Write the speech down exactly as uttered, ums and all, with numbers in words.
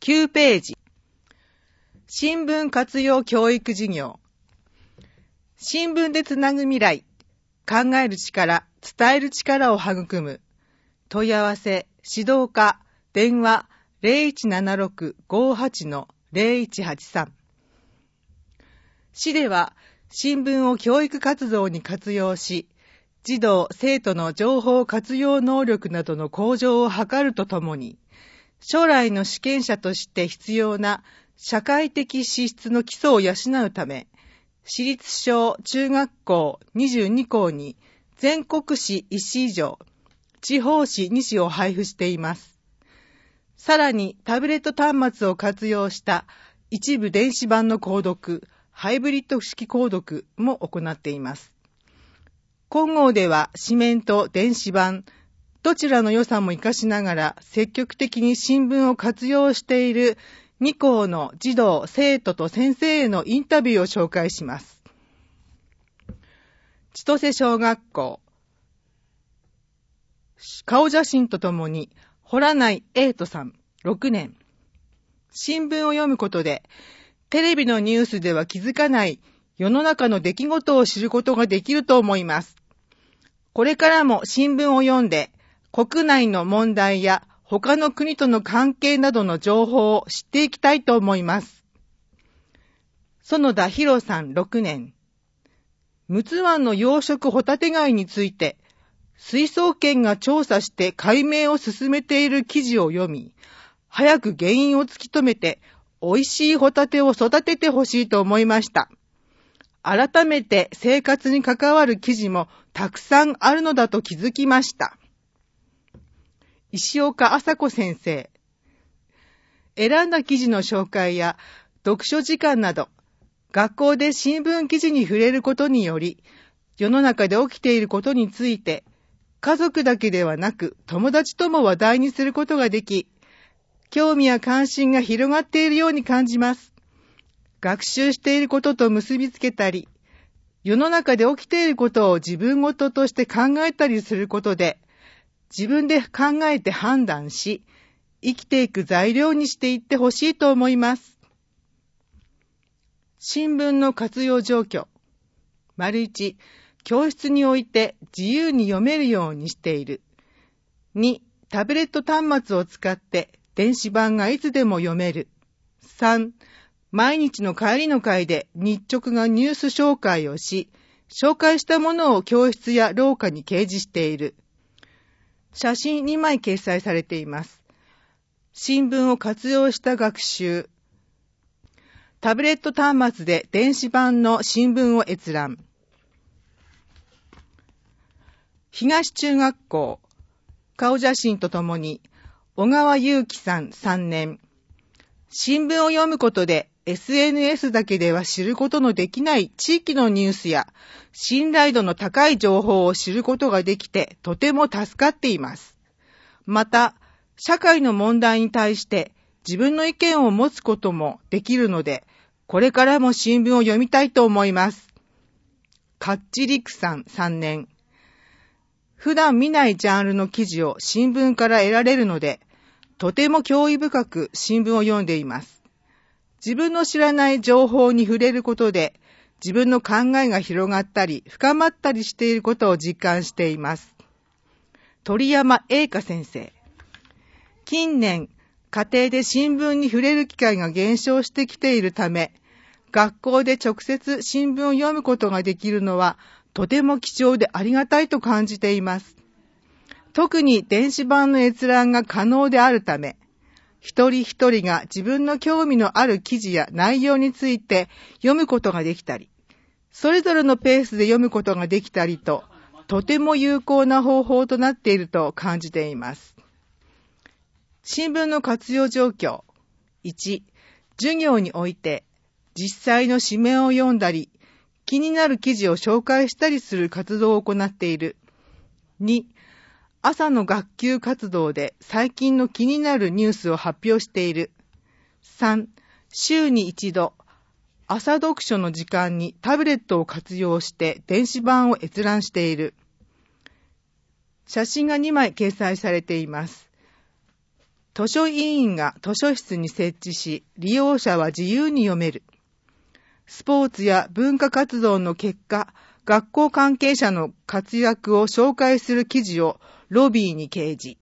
きゅうページ。新聞活用教育事業。新聞でつなぐ未来。考える力、伝える力を育む。問い合わせ、指導課、電話 ゼロいちななろく ごーはち の ゼロいちはちさん。市では新聞を教育活動に活用し、児童・生徒の情報活用能力などの向上を図るとともに、将来の主権者として必要な社会的資質の基礎を養うため、市立小中学校にじゅうにこうに全国紙いち紙以上、地方紙に紙を配布しています。さらにタブレット端末を活用した一部電子版の購読、ハイブリッド式購読も行っています。金剛では紙面と電子版、どちらの良さも活かしながら積極的に新聞を活用しているに校の児童・生徒と先生へのインタビューを紹介します。千歳小学校。顔写真とともに、洞内英斗さん、ろくねん。新聞を読むことで、テレビのニュースでは気づかない世の中の出来事を知ることができると思います。これからも新聞を読んで、国内の問題や他の国との関係などの情報を知っていきたいと思います。園田博さん、ろくねん。陸奥湾の養殖ホタテ貝について、水槽圏が調査して解明を進めている記事を読み、早く原因を突き止めて、美味しいホタテを育ててほしいと思いました。改めて生活に関わる記事もたくさんあるのだと気づきました。石岡麻子先生。選んだ記事の紹介や読書時間など、学校で新聞記事に触れることにより、世の中で起きていることについて、家族だけではなく友達とも話題にすることができ、興味や関心が広がっているように感じます。学習していることと結びつけたり、世の中で起きていることを自分ごととして考えたりすることで、自分で考えて判断し、生きていく材料にしていってほしいと思います。新聞の活用状況。丸一、教室において自由に読めるようにしている。に、タブレット端末を使って電子版がいつでも読める。さん、毎日の帰りの会で日直がニュース紹介をし、紹介したものを教室や廊下に掲示している。写真にまい掲載されています。新聞を活用した学習。タブレット端末で電子版の新聞を閲覧。東中学校。顔写真とともに、小川祐樹さんさんねん。新聞を読むことで エスエヌエス だけでは知ることのできない地域のニュースや信頼度の高い情報を知ることができてとても助かっています。また、社会の問題に対して自分の意見を持つこともできるので、これからも新聞を読みたいと思います。カッチリクさんさんねん。普段見ないジャンルの記事を新聞から得られるので、とても興味深く新聞を読んでいます。自分の知らない情報に触れることで、自分の考えが広がったり、深まったりしていることを実感しています。鳥山英香先生。近年、家庭で新聞に触れる機会が減少してきているため、学校で直接新聞を読むことができるのは、とても貴重でありがたいと感じています。特に電子版の閲覧が可能であるため、一人一人が自分の興味のある記事や内容について読むことができたり、それぞれのペースで読むことができたりと、とても有効な方法となっていると感じています。新聞の活用状況。いち、授業において実際の紙面を読んだり、気になる記事を紹介したりする活動を行っている。に、朝の学級活動で最近の気になるニュースを発表している。さん、週に一度、朝読書の時間にタブレットを活用して電子版を閲覧している。写真がにまい掲載されています。 図書委員が図書室に設置し、利用者は自由に読める。スポーツや文化活動の結果、学校関係者の活躍を紹介する記事をロビーに掲示。